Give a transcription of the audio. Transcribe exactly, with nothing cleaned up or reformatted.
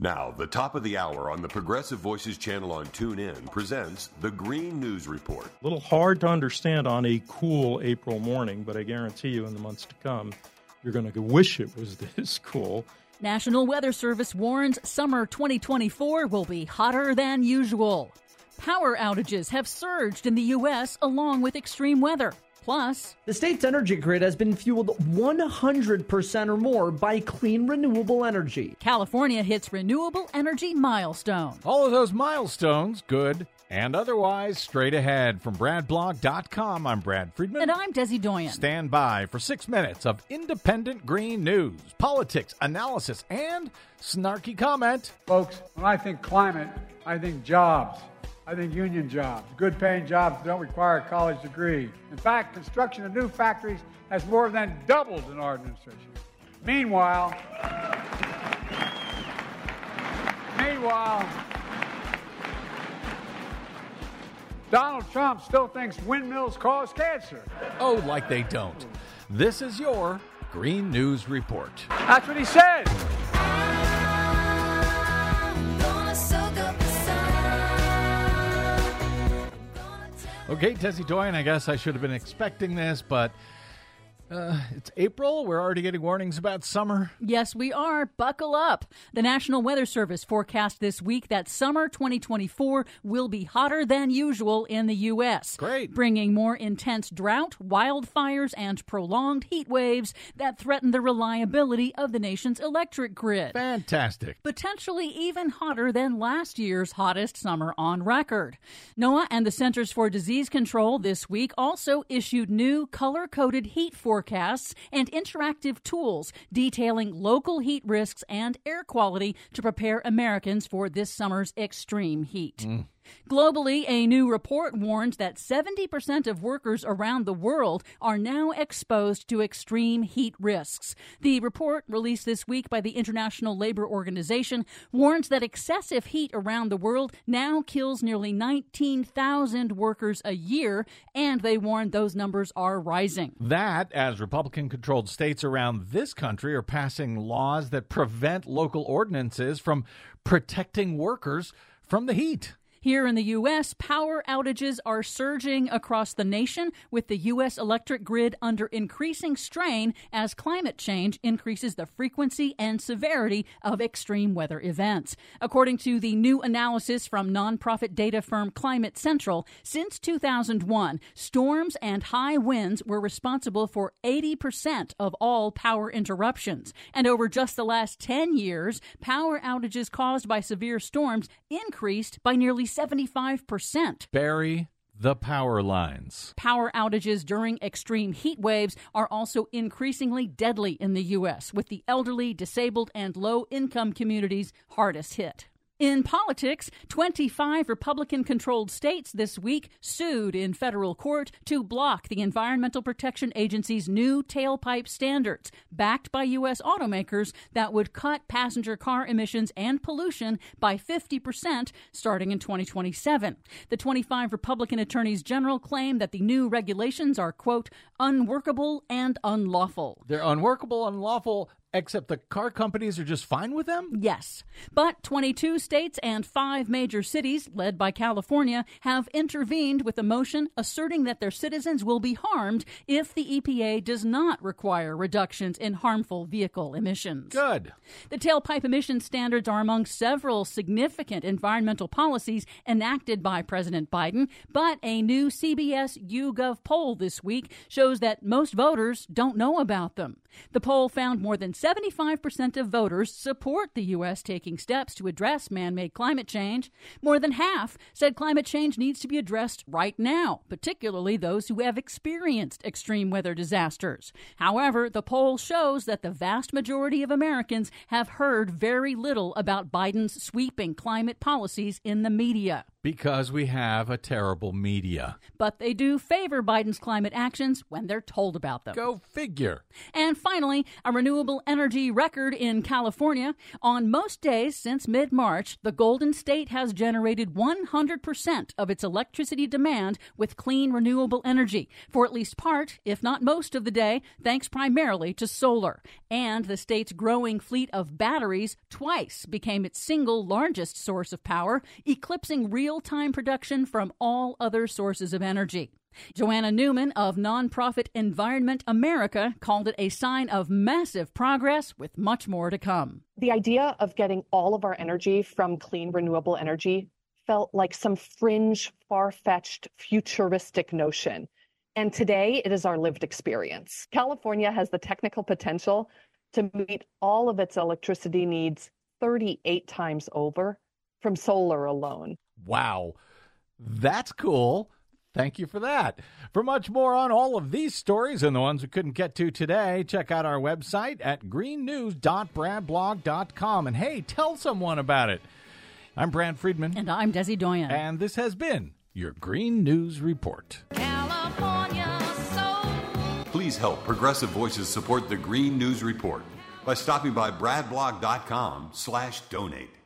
Now, the top of the hour on the Progressive Voices channel on TuneIn presents the Green News Report. A little hard to understand on a cool April morning, but I guarantee you in the months to come, you're going to wish it was this cool. National Weather Service warns summer twenty twenty-four will be hotter than usual. Power outages have surged in the U S along with extreme weather. Plus, the state's energy grid has been fueled one hundred percent or more by clean, renewable energy. California hits renewable energy milestone. All of those milestones, good and otherwise, straight ahead. From Brad Blog dot com, I'm Brad Friedman. And I'm Desi Doyen. Stand by for six minutes of independent green news, politics, analysis, and snarky comment. Folks, when I think climate, I think jobs. I think union jobs, good-paying jobs that don't require a college degree. In fact, construction of new factories has more than doubled in our administration. Meanwhile, meanwhile, Donald Trump still thinks windmills cause cancer. Oh, like they don't. This is your Green News Report. That's what he said. Okay, Desi Doyen, I guess I should have been expecting this, but uh, it's April. We're already getting warnings about summer. Yes, we are. Buckle up. The National Weather Service forecast this week that summer twenty twenty-four will be hotter than usual in the U S. Great. Bringing more intense drought, wildfires, and prolonged heat waves that threaten the reliability of the nation's electric grid. Fantastic. Potentially even hotter than last year's hottest summer on record. NOAA and the Centers for Disease Control this week also issued new color-coded heat forecasts and interactive tools detailing local heat risks and air quality to prepare Americans for this summer's extreme heat. Mm. Globally, a new report warns that seventy percent of workers around the world are now exposed to extreme heat risks. The report, released this week by the International Labor Organization, warns that excessive heat around the world now kills nearly nineteen thousand workers a year, and they warn those numbers are rising. That, as Republican-controlled states around this country are passing laws that prevent local ordinances from protecting workers from the heat. Here in the U S, power outages are surging across the nation, with the U S electric grid under increasing strain as climate change increases the frequency and severity of extreme weather events. According to the new analysis from nonprofit data firm Climate Central, since two thousand one, storms and high winds were responsible for eighty percent of all power interruptions. And over just the last ten years, power outages caused by severe storms increased by nearly seventy-five percent. Bury the power lines. Power outages during extreme heat waves are also increasingly deadly in the U S, with the elderly, disabled, and low-income communities hardest hit. In politics, twenty-five Republican-controlled states this week sued in federal court to block the Environmental Protection Agency's new tailpipe standards, backed by U S automakers, that would cut passenger car emissions and pollution by fifty percent starting in twenty twenty-seven. The twenty-five Republican attorneys general claim that the new regulations are, quote, unworkable and unlawful. They're unworkable, unlawful, except the car companies are just fine with them? Yes. But twenty-two states and five major cities, led by California, have intervened with a motion asserting that their citizens will be harmed if the E P A does not require reductions in harmful vehicle emissions. Good. The tailpipe emission standards are among several significant environmental policies enacted by President Biden, but a new C B S YouGov poll this week shows that most voters don't know about them. The poll found more than seventy-five percent of voters support the U S taking steps to address man-made climate change. More than half said climate change needs to be addressed right now, particularly those who have experienced extreme weather disasters. However, the poll shows that the vast majority of Americans have heard very little about Biden's sweeping climate policies in the media. Because we have a terrible media. But they do favor Biden's climate actions when they're told about them. Go figure. And finally, a renewable energy record in California. On most days since mid-March, the Golden State has generated one hundred percent of its electricity demand with clean renewable energy for at least part, if not most of the day, thanks primarily to solar. And the state's growing fleet of batteries twice became its single largest source of power, eclipsing real-time production from all other sources of energy. Joanna Newman of nonprofit Environment America called it a sign of massive progress with much more to come. The idea of getting all of our energy from clean renewable energy felt like some fringe, far-fetched, futuristic notion. And today it is our lived experience. California has the technical potential to meet all of its electricity needs thirty-eight times over from solar alone. Wow, that's cool. Thank you for that. For much more on all of these stories and the ones we couldn't get to today, check out our website at green news dot brad blog dot com. And hey, tell someone about it. I'm Brad Friedman. And I'm Desi Doyen. And this has been your Green News Report. California soul. Please help Progressive Voices support the Green News Report by stopping by brad blog dot com slash donate.